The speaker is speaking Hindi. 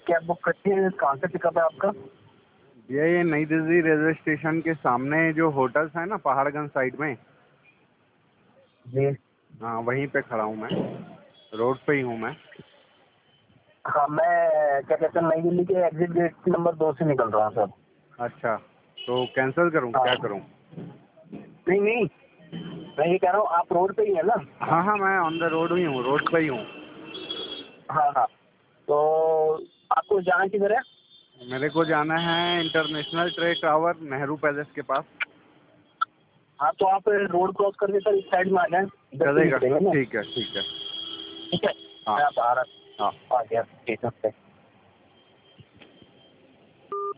कैब बुक करती है, कहाँ से पिकअप है आपका? ये नई दिल्ली रेलवे स्टेशन के सामने जो होटल्स है ना, पहाड़गंज साइड में। जी। हाँ, वहीं पे खड़ा हूँ मैं, रोड पे ही हूँ मैं। हाँ, मैं क्या कहते हैं, नई दिल्ली के एग्जिट गेट नंबर 2 से निकल रहा हूँ सर। अच्छा, तो कैंसिल करूँ, हाँ। क्या करूँ? नहीं नहीं, मैं ये कह रहा हूँ आप रोड पे ही है ना? हाँ हाँ, मैं ऑन द रोड ही हूँ, रोड पे ही हूँ। हाँ हाँ, तो आपको जाना किधर है? मेरे को जाना है international trade tower, Nehru Place के पास। हाँ, तो आप रोड क्रॉस करके सर इस साइड में आ जाए, इधर से चलेगा, निकलेंगे ना। ठीक है ठीक है। ठीक है, हाँ मैं आप हाँ। आ गया स्टेशन पे।